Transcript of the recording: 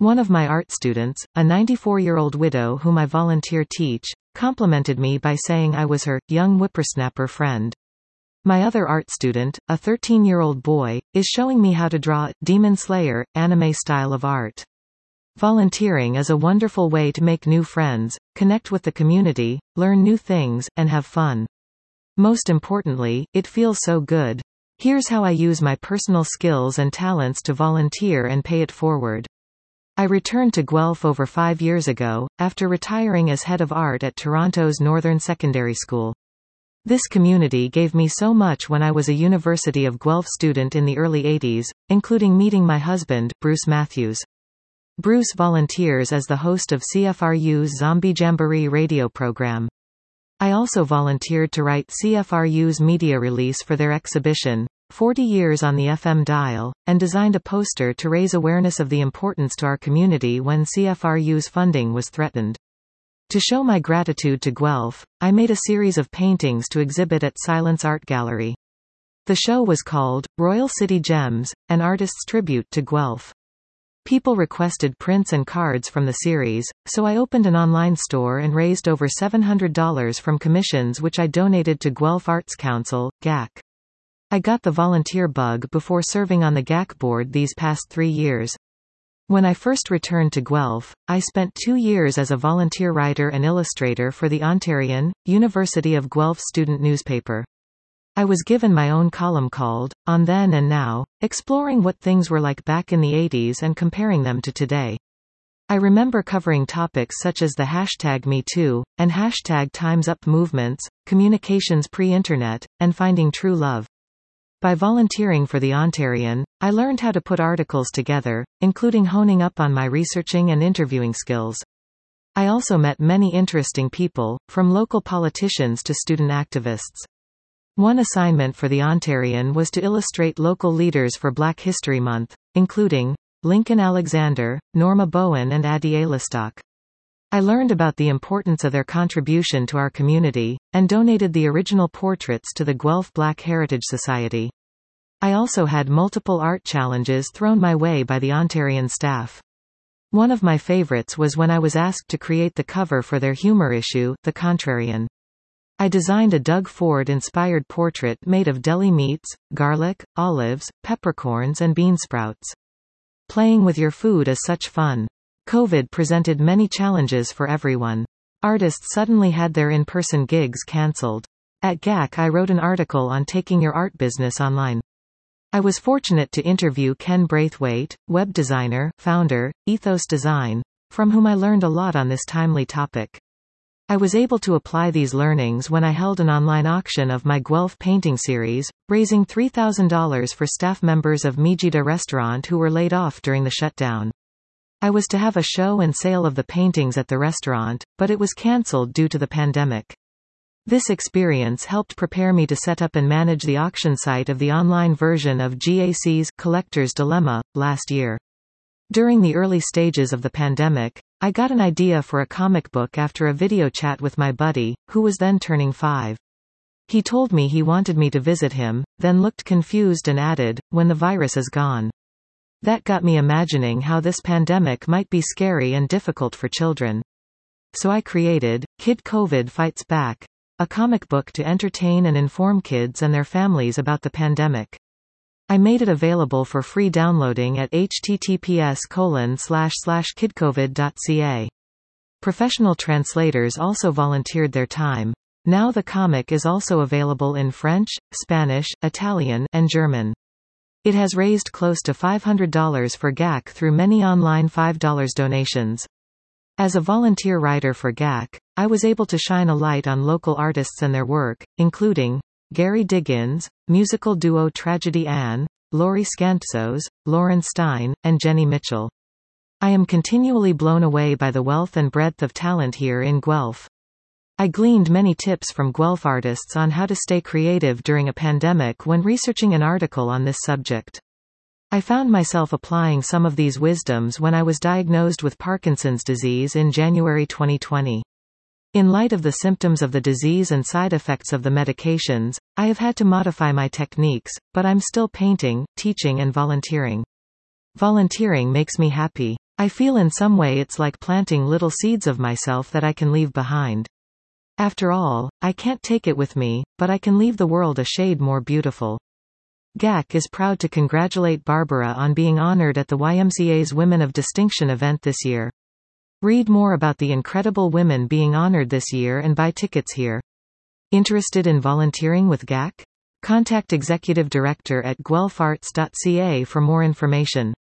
One of my art students, a 94-year-old widow whom I volunteer teach, complimented me by saying I was her young whippersnapper friend. My other art student, a 13-year-old boy, is showing me how to draw Demon Slayer anime style of art. Volunteering is a wonderful way to make new friends, connect with the community, learn new things, and have fun. Most importantly, it feels so good. Here's how I use my personal skills and talents to volunteer and pay it forward. I returned to Guelph over 5 years ago, after retiring as head of art at Toronto's Northern Secondary School. This community gave me so much when I was a University of Guelph student in the early 80s, including meeting my husband, Bruce Matthews. Bruce volunteers as the host of CFRU's Zombie Jamboree radio program. I also volunteered to write CFRU's media release for their exhibition, 40 Years on the FM Dial, and designed a poster to raise awareness of the importance to our community when CFRU's funding was threatened. To show my gratitude to Guelph, I made a series of paintings to exhibit at Silence Art Gallery. The show was called Royal City Gems, an artist's tribute to Guelph. People requested prints and cards from the series, so I opened an online store and raised over $700 from commissions which I donated to Guelph Arts Council, GAC. I got the volunteer bug before serving on the GAC board these past 3 years. When I first returned to Guelph, I spent 2 years as a volunteer writer and illustrator for the Ontarian, University of Guelph student newspaper. I was given my own column called, On Then and Now, exploring what things were like back in the 80s and comparing them to today. I remember covering topics such as the hashtag #MeToo, and hashtag Time's Up movements, communications pre-internet, and finding true love. By volunteering for the Ontarian, I learned how to put articles together, including honing up on my researching and interviewing skills. I also met many interesting people, from local politicians to student activists. One assignment for the Ontarian was to illustrate local leaders for Black History Month, including Lincoln Alexander, Norma Bowen and Addie Ailestock. I learned about the importance of their contribution to our community, and donated the original portraits to the Guelph Black Heritage Society. I also had multiple art challenges thrown my way by the Ontarian staff. One of my favorites was when I was asked to create the cover for their humor issue, The Contrarian. I designed a Doug Ford-inspired portrait made of deli meats, garlic, olives, peppercorns and bean sprouts. Playing with your food is such fun. COVID presented many challenges for everyone. Artists suddenly had their in-person gigs cancelled. At GAC I wrote an article on taking your art business online. I was fortunate to interview Ken Braithwaite, web designer, founder, Ethos Design, from whom I learned a lot on this timely topic. I was able to apply these learnings when I held an online auction of my Guelph painting series, raising $3,000 for staff members of Mijida restaurant who were laid off during the shutdown. I was to have a show and sale of the paintings at the restaurant, but it was cancelled due to the pandemic. This experience helped prepare me to set up and manage the auction site of the online version of GAC's Collector's Dilemma, last year. During the early stages of the pandemic, I got an idea for a comic book after a video chat with my buddy, who was then turning 5. He told me he wanted me to visit him, then looked confused and added, "When the virus is gone." That got me imagining how this pandemic might be scary and difficult for children. So I created, Kid COVID Fights Back, a comic book to entertain and inform kids and their families about the pandemic. I made it available for free downloading at https://kidcovid.ca. Professional translators also volunteered their time. Now the comic is also available in French, Spanish, Italian, and German. It has raised close to $500 for GAC through many online $5 donations. As a volunteer writer for GAC, I was able to shine a light on local artists and their work, including Gary Diggins, musical duo Tragedy Ann, Laurie Scantzos, Lauren Stein, and Jenny Mitchell. I am continually blown away by the wealth and breadth of talent here in Guelph. I gleaned many tips from Guelph artists on how to stay creative during a pandemic when researching an article on this subject. I found myself applying some of these wisdoms when I was diagnosed with Parkinson's disease in January 2020. In light of the symptoms of the disease and side effects of the medications, I have had to modify my techniques, but I'm still painting, teaching and volunteering. Volunteering makes me happy. I feel in some way it's like planting little seeds of myself that I can leave behind. After all, I can't take it with me, but I can leave the world a shade more beautiful. GAC is proud to congratulate Barbara on being honored at the YMCA's Women of Distinction event this year. Read more about the incredible women being honored this year and buy tickets here. Interested in volunteering with GAC? Contact Executive Director at guelpharts.ca for more information.